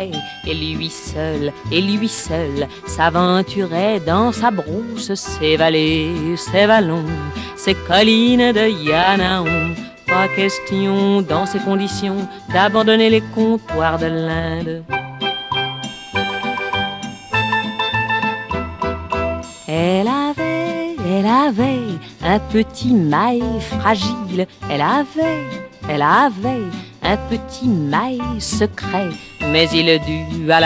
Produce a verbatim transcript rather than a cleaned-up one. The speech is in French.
Et lui seul, et lui seul s'aventurait dans sa brousse, ses vallées, ses vallons, ses collines de Yanaon. Pas question dans ces conditions d'abandonner les comptoirs de l'Inde. Elle avait, elle avait un petit mail fragile. Elle avait, elle avait un petit mail secret. Mais il dut à la